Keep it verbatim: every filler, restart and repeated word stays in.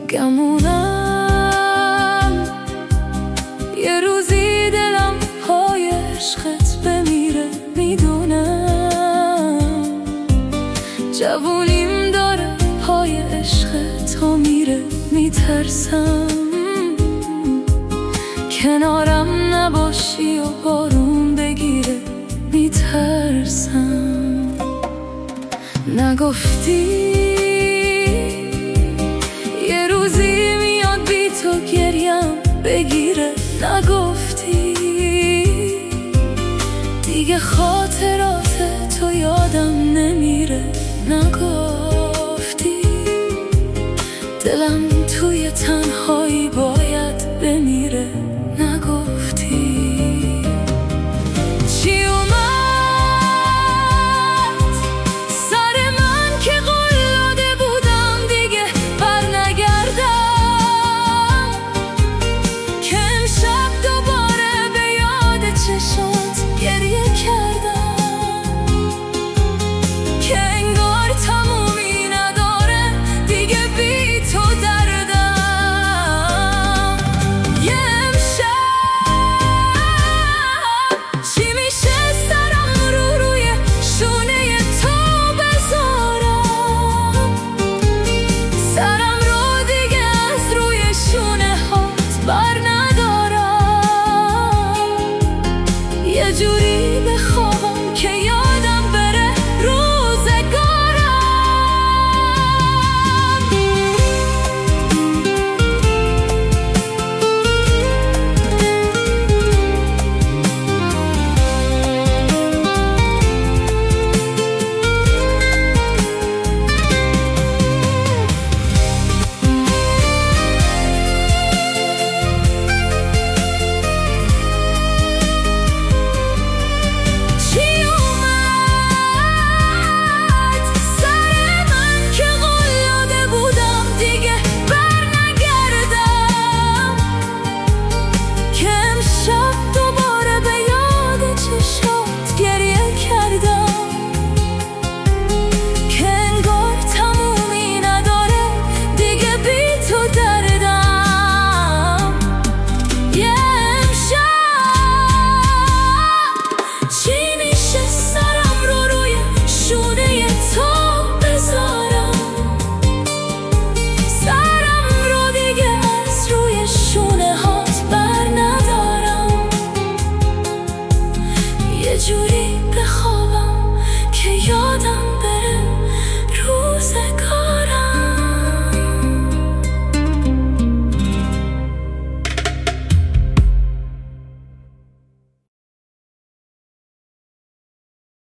گمونم یه روزی دلم پای عشقت بمیره، میدونم جوونیم داره پای عشقت ها میره، میترسم کنارم نباشی و بارون بگیره، میترسم. نگفتی یه روزی میاد بی تو گریم بگیره، نگفتی دیگه خاطرات تو یادم نمیره، نگفتی دلم توی تنهایی با